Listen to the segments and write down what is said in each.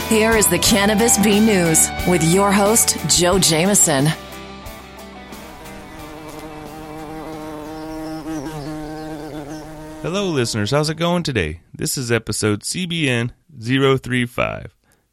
Here is the Cannabis Bee News with your host, Joe Jameson. Hello, listeners. How's it going today? This is episode CBN 035,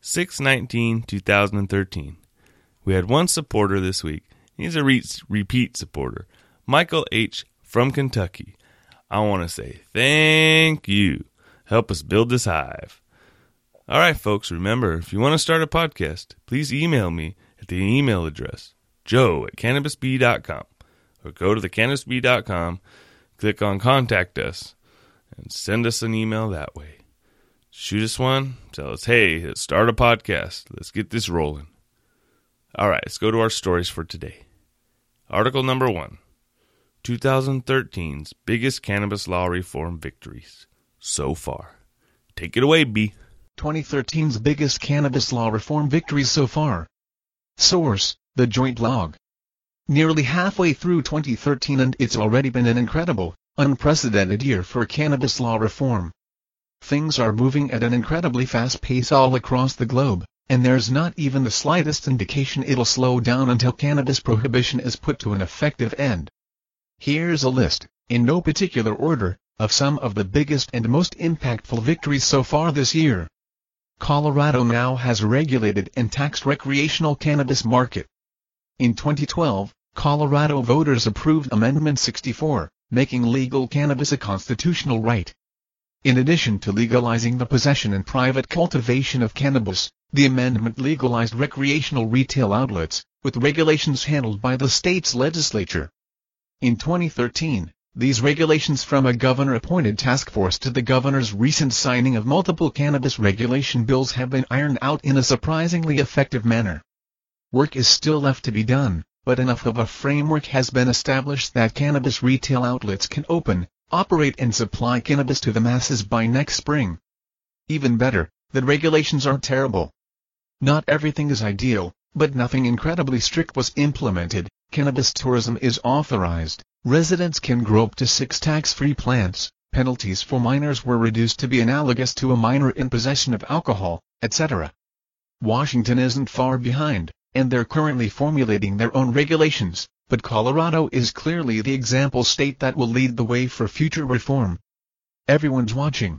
6/19/2013. We had one supporter this week. He's a repeat supporter, Michael H. from Kentucky. I want to say thank you. Help us build this hive. All right, folks, remember, if you want to start a podcast, please email me at the email address, joe@cannabisbee.com, or go to thecannabisbee.com, click on Contact Us, and send us an email that way. Shoot us one, tell us, hey, let's start a podcast. Let's get this rolling. All right, let's go to our stories for today. Article number 1, 2013's biggest cannabis law reform victories so far. Take it away, B. 2013's biggest cannabis law reform victories so far. Source, The Joint Blog. Nearly halfway through 2013 and it's already been an incredible, unprecedented year for cannabis law reform. Things are moving at an incredibly fast pace all across the globe, and there's not even the slightest indication it'll slow down until cannabis prohibition is put to an effective end. Here's a list, in no particular order, of some of the biggest and most impactful victories so far this year. Colorado now has a regulated and taxed recreational cannabis market. In 2012, Colorado voters approved Amendment 64, making legal cannabis a constitutional right. In addition to legalizing the possession and private cultivation of cannabis, the amendment legalized recreational retail outlets, with regulations handled by the state's legislature. In 2013, these regulations from a governor-appointed task force to the governor's recent signing of multiple cannabis regulation bills have been ironed out in a surprisingly effective manner. Work is still left to be done, but enough of a framework has been established that cannabis retail outlets can open, operate and supply cannabis to the masses by next spring. Even better, the regulations aren't terrible. Not everything is ideal, but nothing incredibly strict was implemented. Cannabis tourism is authorized. Residents can grow up to 6 tax-free plants, penalties for minors were reduced to be analogous to a minor in possession of alcohol, etc. Washington isn't far behind, and they're currently formulating their own regulations, but Colorado is clearly the example state that will lead the way for future reform. Everyone's watching.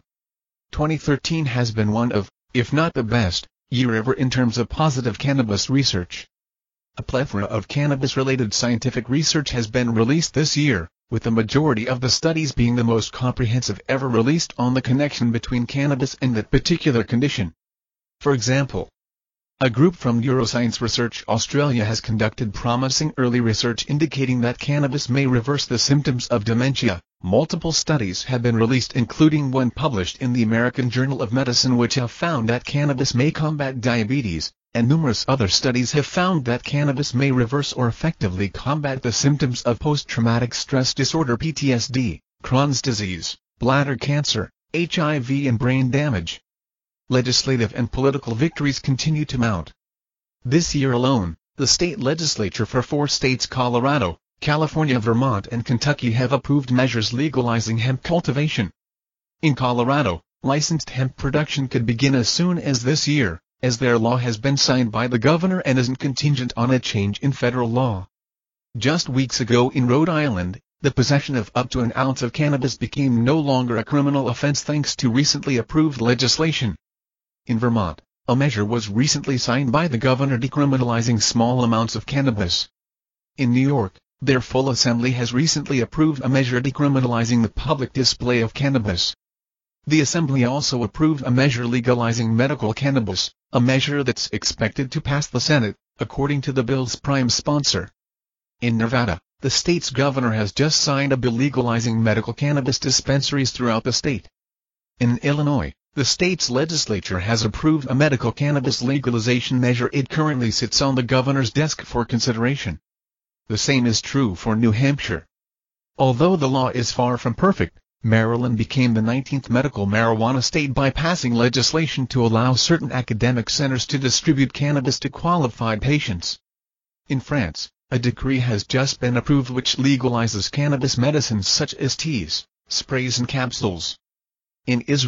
2013 has been one of, if not the best, year ever in terms of positive cannabis research. A plethora of cannabis-related scientific research has been released this year, with the majority of the studies being the most comprehensive ever released on the connection between cannabis and that particular condition. For example, a group from Neuroscience Research Australia has conducted promising early research indicating that cannabis may reverse the symptoms of dementia. Multiple studies have been released, including one published in the American Journal of Medicine, which have found that cannabis may combat diabetes, and numerous other studies have found that cannabis may reverse or effectively combat the symptoms of post-traumatic stress disorder (PTSD), Crohn's disease, bladder cancer, HIV and brain damage. Legislative and political victories continue to mount. This year alone, the state legislature for 4 states, Colorado, California, Vermont and Kentucky, have approved measures legalizing hemp cultivation. In Colorado, licensed hemp production could begin as soon as this year, as their law has been signed by the governor and isn't contingent on a change in federal law. Just weeks ago in Rhode Island, the possession of up to an ounce of cannabis became no longer a criminal offense thanks to recently approved legislation. In Vermont, a measure was recently signed by the governor decriminalizing small amounts of cannabis. In New York, their full assembly has recently approved a measure decriminalizing the public display of cannabis. The assembly also approved a measure legalizing medical cannabis, a measure that's expected to pass the Senate, according to the bill's prime sponsor. In Nevada, the state's governor has just signed a bill legalizing medical cannabis dispensaries throughout the state. In Illinois, the state's legislature has approved a medical cannabis legalization measure. It currently sits on the governor's desk for consideration. The same is true for New Hampshire. Although the law is far from perfect, Maryland became the 19th medical marijuana state by passing legislation to allow certain academic centers to distribute cannabis to qualified patients. In France, a decree has just been approved which legalizes cannabis medicines such as teas, sprays and capsules. In Israel,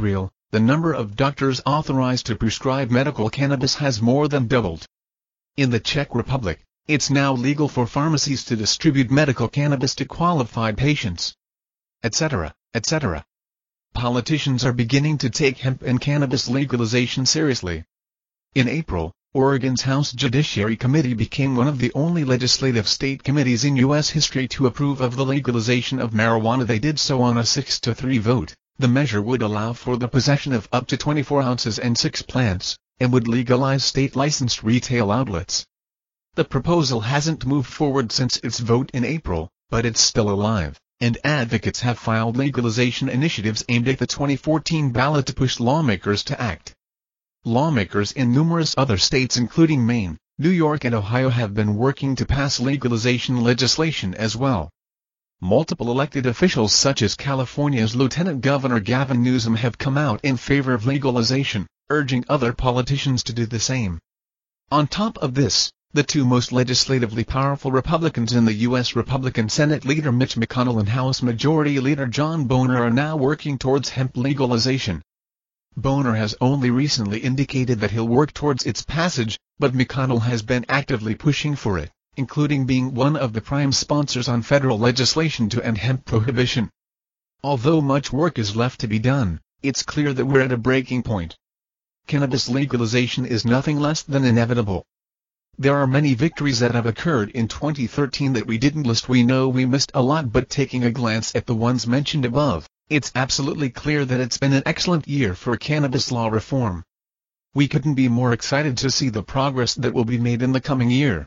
the number of doctors authorized to prescribe medical cannabis has more than doubled. In the Czech Republic, it's now legal for pharmacies to distribute medical cannabis to qualified patients, etc., etc. Politicians are beginning to take hemp and cannabis legalization seriously. In April, Oregon's House Judiciary Committee became one of the only legislative state committees in U.S. history to approve of the legalization of marijuana. They did so on a 6-3 vote. The measure would allow for the possession of up to 24 ounces and 6 plants, and would legalize state-licensed retail outlets. The proposal hasn't moved forward since its vote in April, but it's still alive, and advocates have filed legalization initiatives aimed at the 2014 ballot to push lawmakers to act. Lawmakers in numerous other states including Maine, New York and Ohio have been working to pass legalization legislation as well. Multiple elected officials such as California's Lieutenant Governor Gavin Newsom have come out in favor of legalization, urging other politicians to do the same. On top of this, the two most legislatively powerful Republicans in the U.S. Republican Senate Leader Mitch McConnell and House Majority Leader John Boehner are now working towards hemp legalization. Boehner has only recently indicated that he'll work towards its passage, but McConnell has been actively pushing for it, including being one of the prime sponsors on federal legislation to end hemp prohibition. Although much work is left to be done, it's clear that we're at a breaking point. Cannabis legalization is nothing less than inevitable. There are many victories that have occurred in 2013 that we didn't list. We know we missed a lot, but taking a glance at the ones mentioned above, it's absolutely clear that it's been an excellent year for cannabis law reform. We couldn't be more excited to see the progress that will be made in the coming year.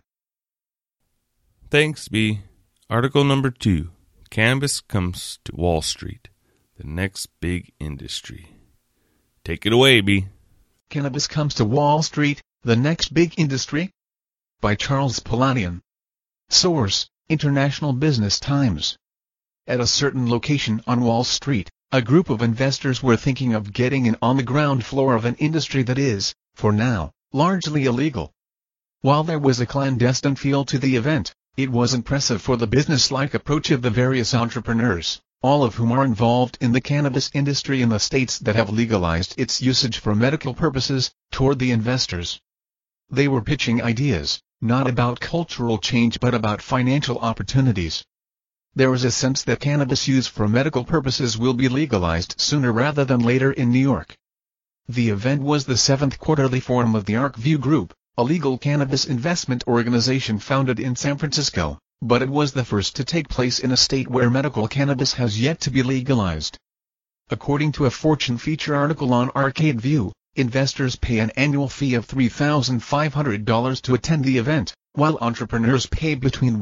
Thanks, B. Article number 2. Cannabis comes to Wall Street, the next big industry. Take it away, B. Cannabis comes to Wall Street, the next big industry? By Charles Palladian. Source, International Business Times. At a certain location on Wall Street, a group of investors were thinking of getting in on the ground floor of an industry that is, for now, largely illegal. While there was a clandestine feel to the event, it was impressive for the business-like approach of the various entrepreneurs, all of whom are involved in the cannabis industry in the states that have legalized its usage for medical purposes, toward the investors. They were pitching ideas, not about cultural change but about financial opportunities. There was a sense that cannabis use for medical purposes will be legalized sooner rather than later in New York. The event was the 7th quarterly forum of the ArcView Group, a legal cannabis investment organization founded in San Francisco, but it was the first to take place in a state where medical cannabis has yet to be legalized. According to a Fortune feature article on ArcadeView, investors pay an annual fee of $3,500 to attend the event, while entrepreneurs pay between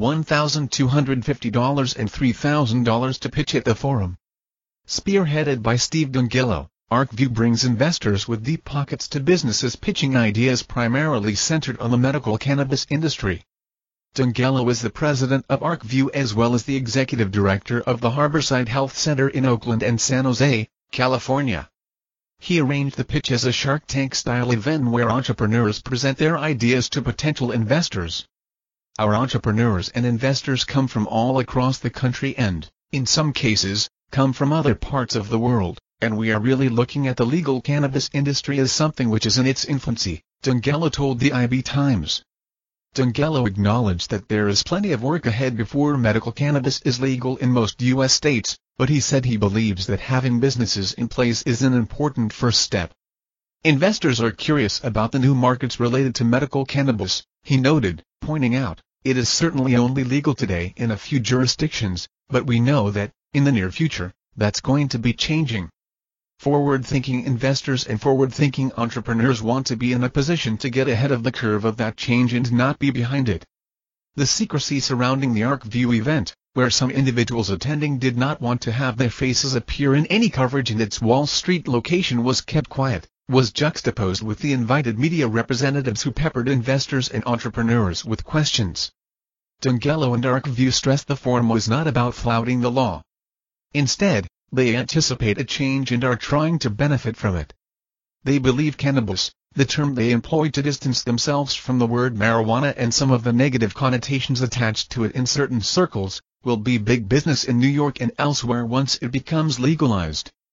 $1,250 and $3,000 to pitch at the forum. Spearheaded by Steve Dungello, ArcView brings investors with deep pockets to businesses pitching ideas primarily centered on the medical cannabis industry. Dungello is the president of ArcView as well as the executive director of the Harborside Health Center in Oakland and San Jose, California. He arranged the pitch as a Shark Tank-style event where entrepreneurs present their ideas to potential investors. Our entrepreneurs and investors come from all across the country and, in some cases, come from other parts of the world, and we are really looking at the legal cannabis industry as something which is in its infancy, Dungello told the IB Times. Dungello acknowledged that there is plenty of work ahead before medical cannabis is legal in most U.S. states, but he said he believes that having businesses in place is an important first step. Investors are curious about the new markets related to medical cannabis, he noted, pointing out, it is certainly only legal today in a few jurisdictions, but we know that, in the near future, that's going to be changing. Forward-thinking investors and forward-thinking entrepreneurs want to be in a position to get ahead of the curve of that change and not be behind it. The secrecy surrounding the ArcView event, where some individuals attending did not want to have their faces appear in any coverage in its Wall Street location, was kept quiet, was juxtaposed with the invited media representatives who peppered investors and entrepreneurs with questions. Dungello and ArcView stressed the forum was not about flouting the law. Instead, they anticipate a change and are trying to benefit from it. They believe cannabis, the term they employ to distance themselves from the word marijuana and some of the negative connotations attached to it in certain circles, will be big business in New York and elsewhere once it becomes legalized.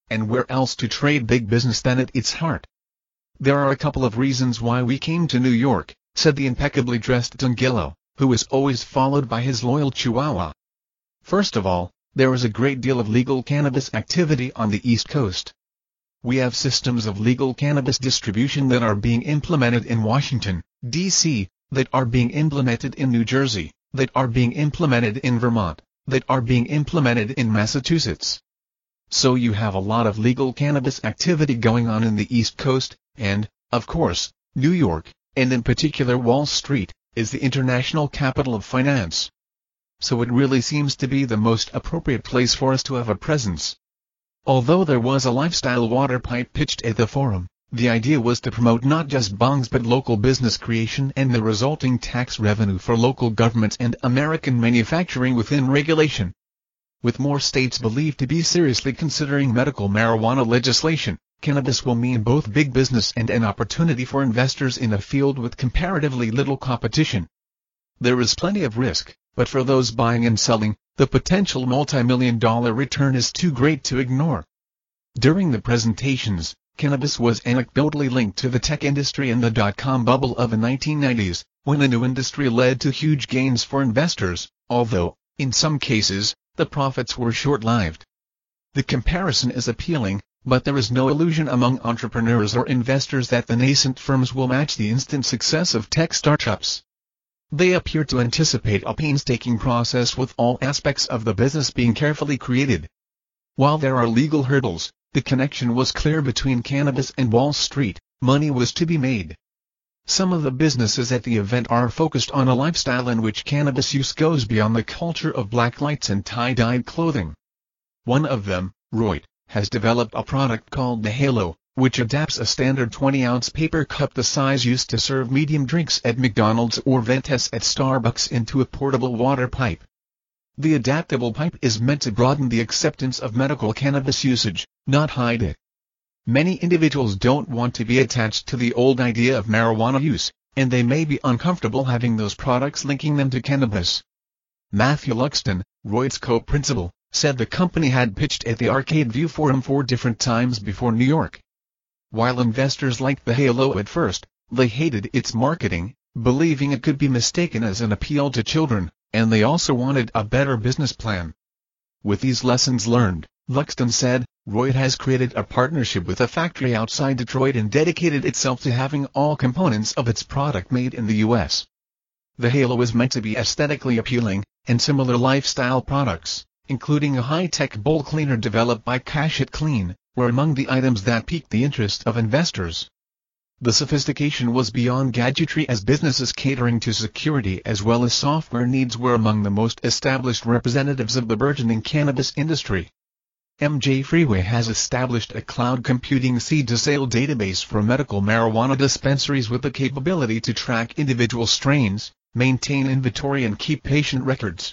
and where else to trade big business than at its heart? There are a couple of reasons why we came to New York, said the impeccably dressed Tungillo, who is always followed by his loyal Chihuahua. First of all, there is a great deal of legal cannabis activity on the East Coast. We have systems of legal cannabis distribution that are being implemented in Washington, D.C., that are being implemented in New Jersey, that are being implemented in Vermont, that are being implemented in Massachusetts. So you have a lot of legal cannabis activity going on in the East Coast, and, of course, New York, and in particular Wall Street, is the international capital of finance. So it really seems to be the most appropriate place for us to have a presence. Although there was a lifestyle water pipe pitched at the forum, the idea was to promote not just bongs but local business creation and the resulting tax revenue for local governments and American manufacturing within regulation. With more states believed to be seriously considering medical marijuana legislation, cannabis will mean both big business and an opportunity for investors in a field with comparatively little competition. There is plenty of risk, but for those buying and selling, the potential multi-million-dollar return is too great to ignore. During the presentations, cannabis was anecdotally linked to the tech industry and the dot-com bubble of the 1990s, when the new industry led to huge gains for investors, although, in some cases, the profits were short-lived. The comparison is appealing, but there is no illusion among entrepreneurs or investors that the nascent firms will match the instant success of tech startups. They appear to anticipate a painstaking process with all aspects of the business being carefully created. While there are legal hurdles, the connection was clear between cannabis and Wall Street. Money was to be made. Some of the businesses at the event are focused on a lifestyle in which cannabis use goes beyond the culture of black lights and tie-dyed clothing. One of them, Royt, has developed a product called the Halo, which adapts a standard 20-ounce paper cup the size used to serve medium drinks at McDonald's or Ventas at Starbucks into a portable water pipe. The adaptable pipe is meant to broaden the acceptance of medical cannabis usage, not hide it. Many individuals don't want to be attached to the old idea of marijuana use, and they may be uncomfortable having those products linking them to cannabis. Matthew Luxton, Royt's co-principal, said the company had pitched at the Arcade View Forum 4 different times before New York. While investors liked the Halo at first, they hated its marketing, believing it could be mistaken as an appeal to children, and they also wanted a better business plan. With these lessons learned, Luxton said, Royt has created a partnership with a factory outside Detroit and dedicated itself to having all components of its product made in the U.S. The Halo is meant to be aesthetically appealing, and similar lifestyle products, including a high-tech bowl cleaner developed by Cash It Clean, were among the items that piqued the interest of investors. The sophistication was beyond gadgetry as businesses catering to security as well as software needs were among the most established representatives of the burgeoning cannabis industry. MJ Freeway has established a cloud computing seed-to-sale database for medical marijuana dispensaries with the capability to track individual strains, maintain inventory and keep patient records.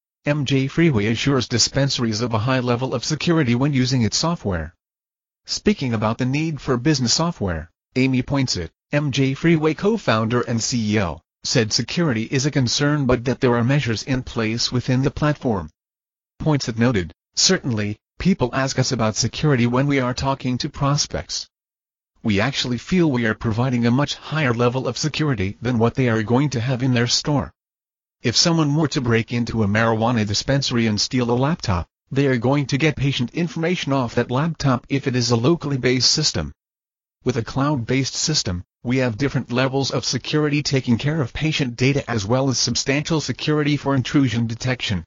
MJ Freeway assures dispensaries of a high level of security when using its software. Speaking about the need for business software, Amy Poinsett, MJ Freeway co-founder and CEO, said security is a concern but that there are measures in place within the platform. Poinsett noted, certainly, people ask us about security when we are talking to prospects. We actually feel we are providing a much higher level of security than what they are going to have in their store. If someone were to break into a marijuana dispensary and steal a laptop, they are going to get patient information off that laptop if it is a locally based system. With a cloud-based system, we have different levels of security taking care of patient data as well as substantial security for intrusion detection.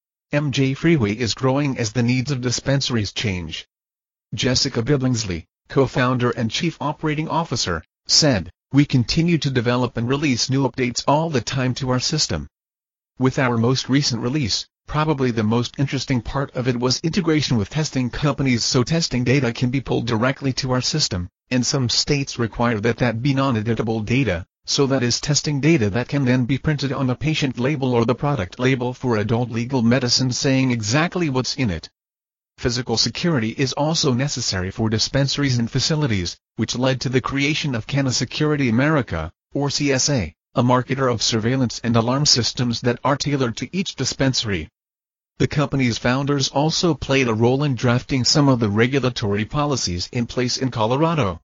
MJ Freeway is growing as the needs of dispensaries change. Jessica Billingsley, co-founder and chief operating officer, said, we continue to develop and release new updates all the time to our system. With our most recent release, probably the most interesting part of it was integration with testing companies so testing data can be pulled directly to our system, and some states require that be non-editable data, so that is testing data that can then be printed on the patient label or the product label for adult legal medicine saying exactly what's in it. Physical security is also necessary for dispensaries and facilities, which led to the creation of Canna Security America, or CSA, a marketer of surveillance and alarm systems that are tailored to each dispensary. The company's founders also played a role in drafting some of the regulatory policies in place in Colorado.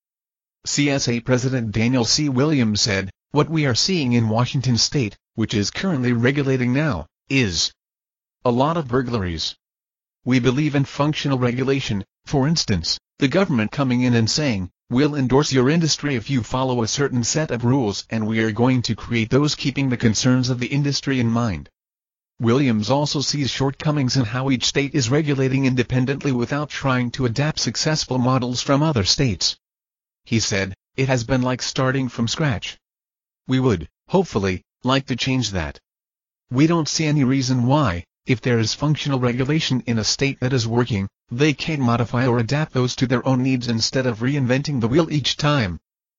CSA President Daniel C. Williams said, "What we are seeing in Washington state, which is currently regulating now, is a lot of burglaries. We believe in functional regulation, for instance, the government coming in and saying, we'll endorse your industry if you follow a certain set of rules, and we are going to create those keeping the concerns of the industry in mind." Williams also sees shortcomings in how each state is regulating independently without trying to adapt successful models from other states. He said, "It has been like starting from scratch. We would, hopefully, like to change that. We don't see any reason why, if there is functional regulation in a state that is working, they can't modify or adapt those to their own needs instead of reinventing the wheel each time."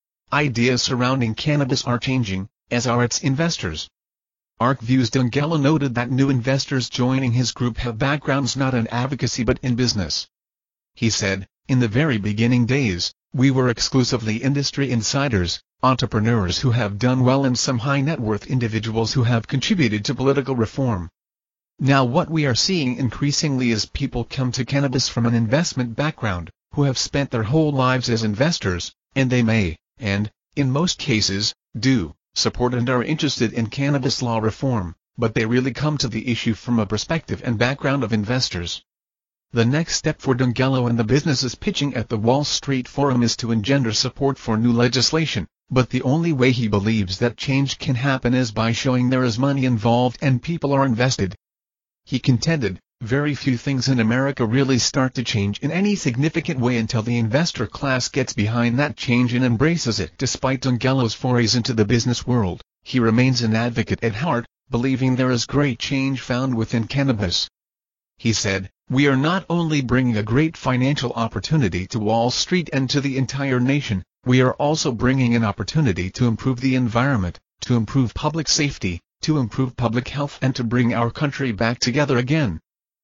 Ideas surrounding cannabis are changing, as are its investors. ArcView's Dongello noted that new investors joining his group have backgrounds not in advocacy but in business. He said, "In the very beginning days, we were exclusively industry insiders, entrepreneurs who have done well and some high-net-worth individuals who have contributed to political reform. Now what we are seeing increasingly is people come to cannabis from an investment background, who have spent their whole lives as investors, and they may, and, in most cases, do, support and are interested in cannabis law reform, but they really come to the issue from a perspective and background of investors." The next step for Dongello and the businesses pitching at the Wall Street Forum is to engender support for new legislation, but the only way he believes that change can happen is by showing there is money involved and people are invested. He contended, "Very few things in America really start to change in any significant way until the investor class gets behind that change and embraces it." Despite Dongello's forays into the business world, he remains an advocate at heart, believing there is great change found within cannabis. He said, "We are not only bringing a great financial opportunity to Wall Street and to the entire nation, we are also bringing an opportunity to improve the environment, to improve public safety, to improve public health and to bring our country back together again."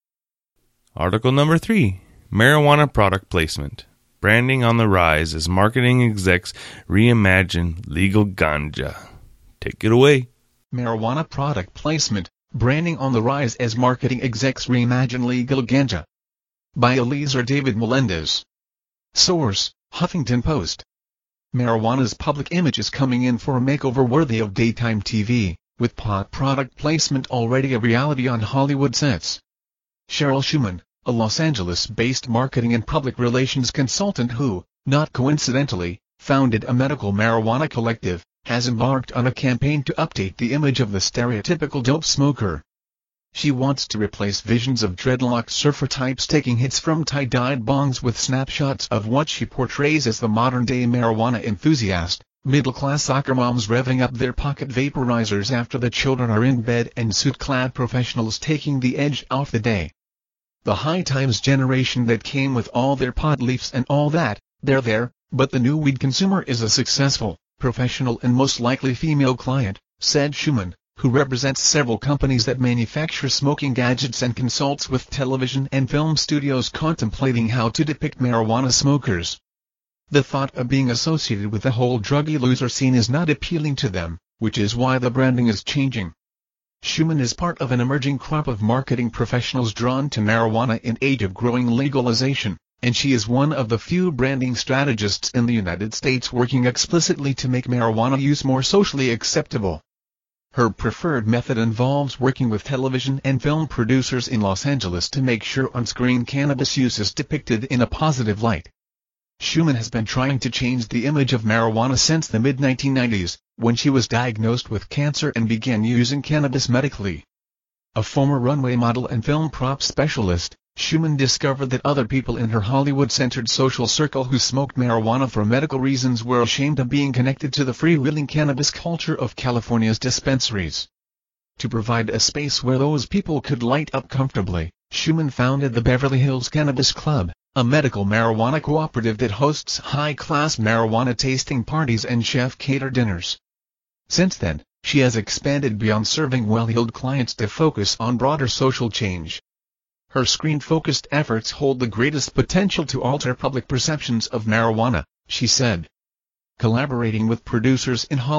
Article number 3. Marijuana product placement. Branding on the rise as marketing execs reimagine legal ganja. Take it away. Marijuana product placement. Branding on the rise as marketing execs reimagine legal ganja. By Eliezer David Melendez. Source, Huffington Post. Marijuana's public image is coming in for a makeover worthy of daytime TV, with pot product placement already a reality on Hollywood sets. Cheryl Schumann, a Los Angeles-based marketing and public relations consultant who, not coincidentally, founded a medical marijuana collective, has embarked on a campaign to update the image of the stereotypical dope smoker. She wants to replace visions of dreadlocked surfer types taking hits from tie-dyed bongs with snapshots of what she portrays as the modern-day marijuana enthusiast, middle-class soccer moms revving up their pocket vaporizers after the children are in bed and suit-clad professionals taking the edge off the day. The High Times generation that came with all their pot leaves and all that, they're there, but the new weed consumer is a successful, professional and most likely female client, said Schumann, who represents several companies that manufacture smoking gadgets and consults with television and film studios contemplating how to depict marijuana smokers. The thought of being associated with the whole druggy loser scene is not appealing to them, which is why the branding is changing. Schumann is part of an emerging crop of marketing professionals drawn to marijuana in age of growing legalization, and she is one of the few branding strategists in the United States working explicitly to make marijuana use more socially acceptable. Her preferred method involves working with television and film producers in Los Angeles to make sure on-screen cannabis use is depicted in a positive light. Schumann has been trying to change the image of marijuana since the mid-1990s, when she was diagnosed with cancer and began using cannabis medically. A former runway model and film prop specialist, Schumann discovered that other people in her Hollywood-centered social circle who smoked marijuana for medical reasons were ashamed of being connected to the freewheeling cannabis culture of California's dispensaries. To provide a space where those people could light up comfortably, Schumann founded the Beverly Hills Cannabis Club, a medical marijuana cooperative that hosts high-class marijuana tasting parties and chef-catered dinners. Since then, she has expanded beyond serving well-heeled clients to focus on broader social change. Her screen-focused efforts hold the greatest potential to alter public perceptions of marijuana, she said. Collaborating with producers in Hollywood,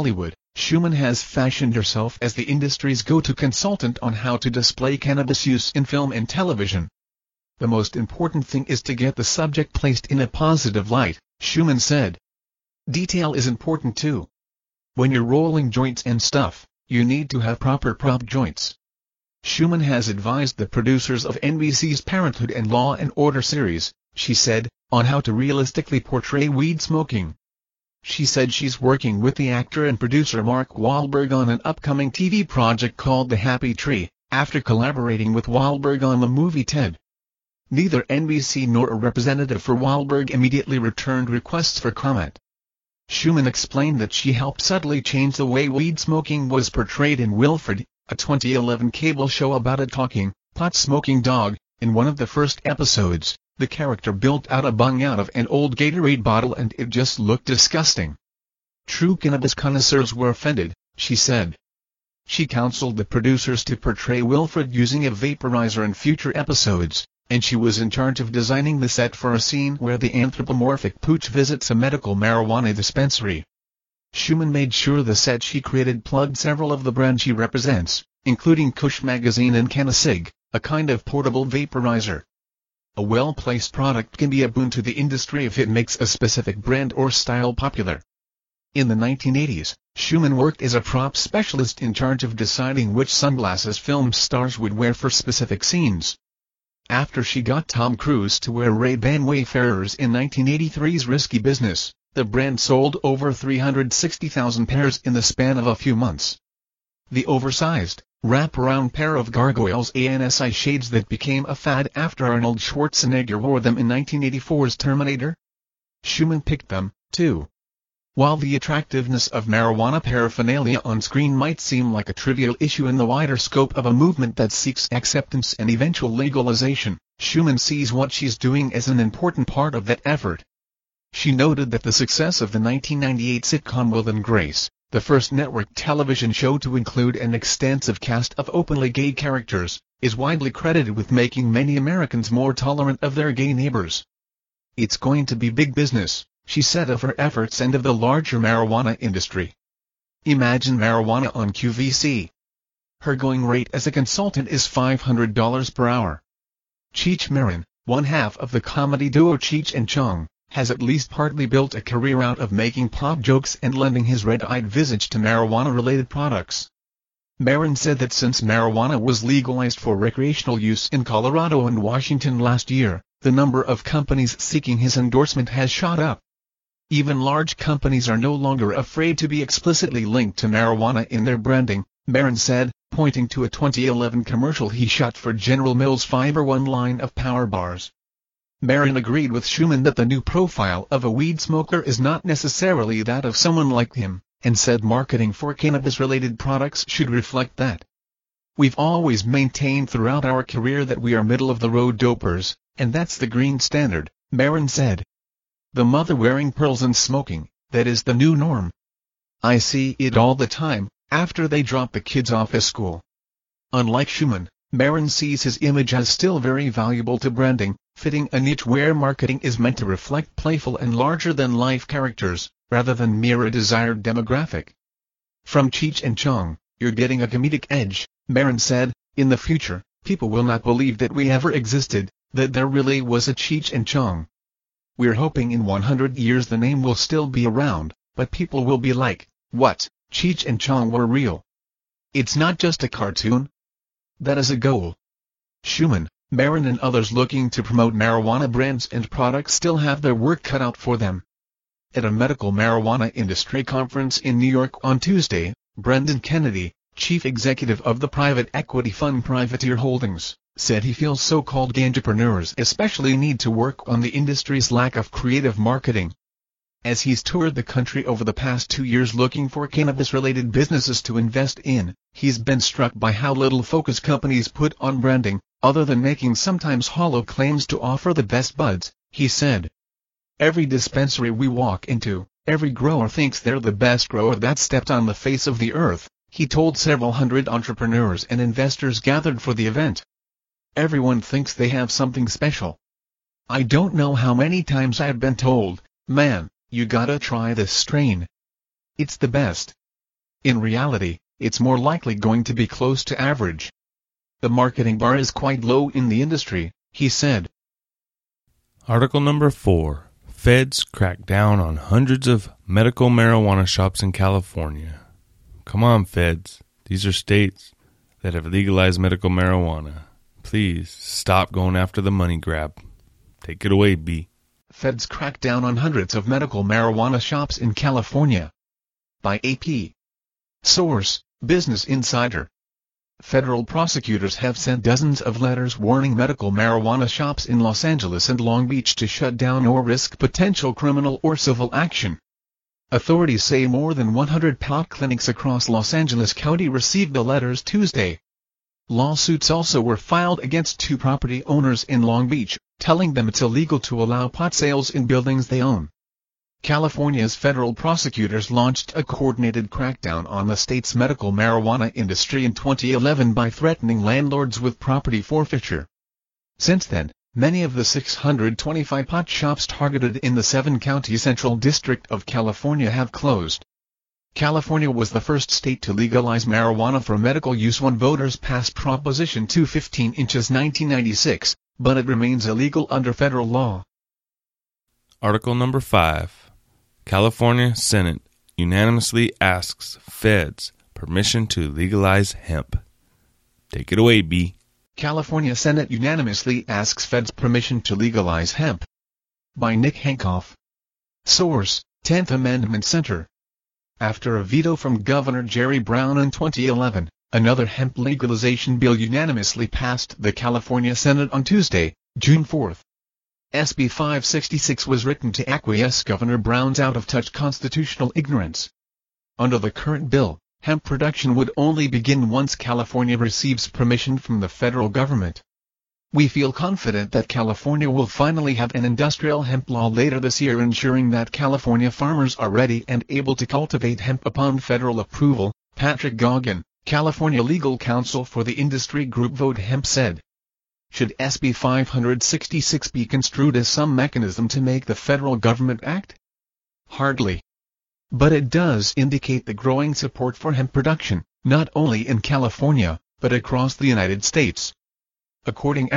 Schumann has fashioned herself as the industry's go-to consultant on how to display cannabis use in film and television. The most important thing is to get the subject placed in a positive light, Schumann said. Detail is important too. When you're rolling joints and stuff, you need to have proper prop joints. Schumann has advised the producers of NBC's Parenthood and Law and Order series, she said, on how to realistically portray weed smoking. She said she's working with the actor and producer Mark Wahlberg on an upcoming TV project called The Happy Tree, after collaborating with Wahlberg on the movie Ted. Neither NBC nor a representative for Wahlberg immediately returned requests for comment. Schumann explained that she helped subtly change the way weed smoking was portrayed in Wilfred, a 2011 cable show about a talking, pot-smoking dog. In one of the first episodes, the character built out a bung out of an old Gatorade bottle and it just looked disgusting. True cannabis connoisseurs were offended, she said. She counseled the producers to portray Wilfred using a vaporizer in future episodes, and she was in charge of designing the set for a scene where the anthropomorphic pooch visits a medical marijuana dispensary. Schumann made sure the set she created plugged several of the brands she represents, including Kush Magazine and Canna-Sig, a kind of portable vaporizer. A well-placed product can be a boon to the industry if it makes a specific brand or style popular. In the 1980s, Schumann worked as a prop specialist in charge of deciding which sunglasses film stars would wear for specific scenes. After she got Tom Cruise to wear Ray-Ban Wayfarers in 1983's Risky Business, the brand sold over 360,000 pairs in the span of a few months. The oversized, wrap-around pair of gargoyles ANSI shades that became a fad after Arnold Schwarzenegger wore them in 1984's Terminator? Schumann picked them, too. While the attractiveness of marijuana paraphernalia on screen might seem like a trivial issue in the wider scope of a movement that seeks acceptance and eventual legalization, Schumann sees what she's doing as an important part of that effort. She noted that the success of the 1998 sitcom Will and Grace, the first network television show to include an extensive cast of openly gay characters, is widely credited with making many Americans more tolerant of their gay neighbors. It's going to be big business, she said of her efforts and of the larger marijuana industry. Imagine marijuana on QVC. Her going rate as a consultant is $500 per hour. Cheech Marin, one half of the comedy duo Cheech and Chong, has at least partly built a career out of making pop jokes and lending his red-eyed visage to marijuana-related products. Marin said that since marijuana was legalized for recreational use in Colorado and Washington last year, the number of companies seeking his endorsement has shot up. Even large companies are no longer afraid to be explicitly linked to marijuana in their branding, Marin said, pointing to a 2011 commercial he shot for General Mills' Fiber One line of power bars. Marin agreed with Schumann that the new profile of a weed smoker is not necessarily that of someone like him, and said marketing for cannabis-related products should reflect that. We've always maintained throughout our career that we are middle-of-the-road dopers, and that's the green standard, Marin said. The mother wearing pearls and smoking, that is the new norm. I see it all the time, after they drop the kids off at school. Unlike Schumann, Marin sees his image as still very valuable to branding, fitting a niche where marketing is meant to reflect playful and larger-than-life characters, rather than mere a desired demographic. From Cheech and Chong, you're getting a comedic edge, Marin said. In the future, people will not believe that we ever existed, that there really was a Cheech and Chong. We're hoping in 100 years the name will still be around, but people will be like, what, Cheech and Chong were real. It's not just a cartoon. That is a goal. Schumann, Marin and others looking to promote marijuana brands and products still have their work cut out for them. At a medical marijuana industry conference in New York on Tuesday, Brendan Kennedy, chief executive of the private equity fund Privateer Holdings, said he feels so-called ganjapreneurs especially need to work on the industry's lack of creative marketing. As he's toured the country over the past 2 years looking for cannabis-related businesses to invest in, he's been struck by how little focus companies put on branding, other than making sometimes hollow claims to offer the best buds, he said. Every dispensary we walk into, every grower thinks they're the best grower that stepped on the face of the earth, he told several hundred entrepreneurs and investors gathered for the event. Everyone thinks they have something special. I don't know how many times I've been told, man, you gotta try this strain. It's the best. In reality, it's more likely going to be close to average. The marketing bar is quite low in the industry, he said. Article number 4. Feds crack down on hundreds of medical marijuana shops in California. Come on, feds. These are states that have legalized medical marijuana. Please stop going after the money grab. Take it away, B. Feds crack down on hundreds of medical marijuana shops in California. By AP. Source, Business Insider. Federal prosecutors have sent dozens of letters warning medical marijuana shops in Los Angeles and Long Beach to shut down or risk potential criminal or civil action. Authorities say more than 100 pot clinics across Los Angeles County received the letters Tuesday. Lawsuits also were filed against 2 property owners in Long Beach, telling them it's illegal to allow pot sales in buildings they own. California's federal prosecutors launched a coordinated crackdown on the state's medical marijuana industry in 2011 by threatening landlords with property forfeiture. Since then, many of the 625 pot shops targeted in the 7-county Central District of California have closed. California was the first state to legalize marijuana for medical use when voters passed Proposition 215 in 1996, but it remains illegal under federal law. Article number 5. California Senate unanimously asks feds permission to legalize hemp. Take it away, B. California Senate unanimously asks feds permission to legalize hemp. By Nick Hankoff. Source, 10th Amendment Center. After a veto from Governor Jerry Brown in 2011, another hemp legalization bill unanimously passed the California Senate on Tuesday, June 4. SB 566 was written to acquiesce Governor Brown's out-of-touch constitutional ignorance. Under the current bill, hemp production would only begin once California receives permission from the federal government. We feel confident that California will finally have an industrial hemp law later this year, ensuring that California farmers are ready and able to cultivate hemp upon federal approval, Patrick Goggin, California legal counsel for the industry group Vote Hemp said. Should SB 566 be construed as some mechanism to make the federal government act? Hardly. But it does indicate the growing support for hemp production, not only in California, but across the United States. According to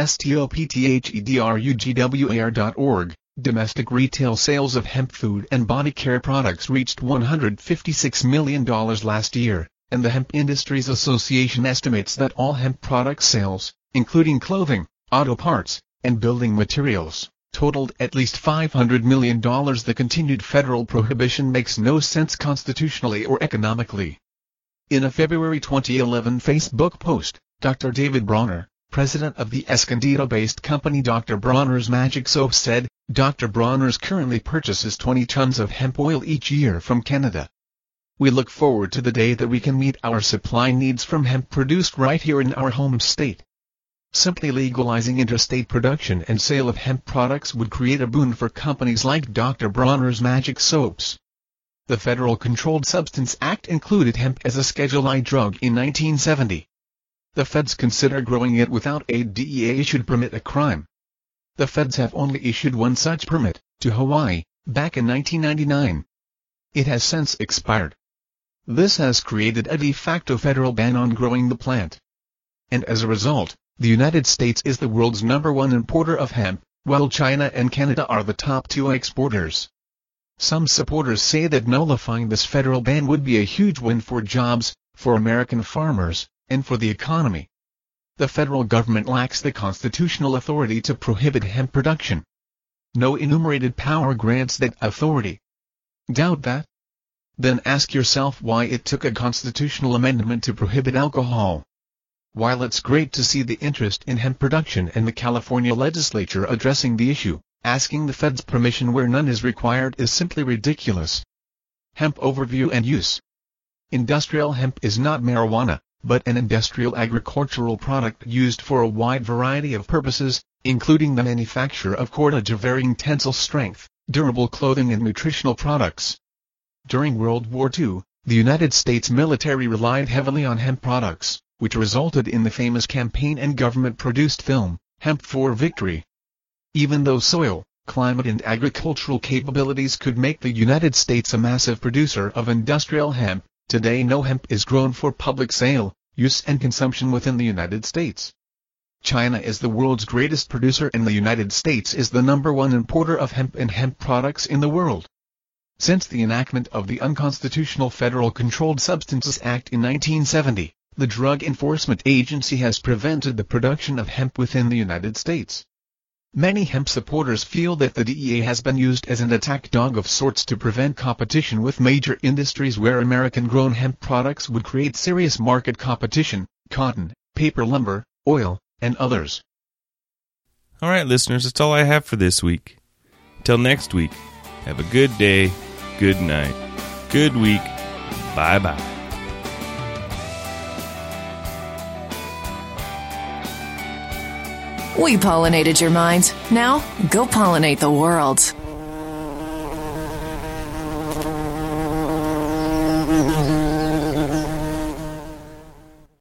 stopthedrugwar.org, domestic retail sales of hemp food and body care products reached $156 million last year, and the Hemp Industries Association estimates that all hemp product sales, including clothing, auto parts, and building materials, totaled at least $500 million. The continued federal prohibition makes no sense constitutionally or economically. In a February 2011 Facebook post, Dr. David Bronner, president of the Escondido-based company Dr. Bronner's Magic Soap, said, Dr. Bronner's currently purchases 20 tons of hemp oil each year from Canada. We look forward to the day that we can meet our supply needs from hemp produced right here in our home state. Simply legalizing interstate production and sale of hemp products would create a boon for companies like Dr. Bronner's Magic Soaps. The Federal Controlled Substance Act included hemp as a Schedule I drug in 1970. The feds consider growing it without a DEA-issued permit a crime. The feds have only issued one such permit, to Hawaii, back in 1999. It has since expired. This has created a de facto federal ban on growing the plant. And as a result, the United States is the world's #1 importer of hemp, while China and Canada are the top 2 exporters. Some supporters say that nullifying this federal ban would be a huge win for jobs, for American farmers, and for the economy. The federal government lacks the constitutional authority to prohibit hemp production. No enumerated power grants that authority. Doubt that? Then ask yourself why it took a constitutional amendment to prohibit alcohol. While it's great to see the interest in hemp production and the California legislature addressing the issue, asking the feds permission where none is required is simply ridiculous. Hemp overview and use. Industrial hemp is not marijuana, but an industrial agricultural product used for a wide variety of purposes, including the manufacture of cordage of varying tensile strength, durable clothing and nutritional products. During World War II, the United States military relied heavily on hemp products, which resulted in the famous campaign and government-produced film, Hemp for Victory. Even though soil, climate and agricultural capabilities could make the United States a massive producer of industrial hemp, Today no hemp is grown for public sale, use and consumption within the United States. China is the world's greatest producer and the United States is the #1 importer of hemp and hemp products in the world. Since the enactment of the unconstitutional Federal Controlled Substances Act in 1970, the Drug Enforcement Agency has prevented the production of hemp within the United States. Many hemp supporters feel that the DEA has been used as an attack dog of sorts to prevent competition with major industries where American-grown hemp products would create serious market competition, cotton, paper lumber, oil, and others. All right, listeners, that's all I have for this week. Until next week, have a good day, good night, good week. Bye-bye. We pollinated your mind. Now, go pollinate the world.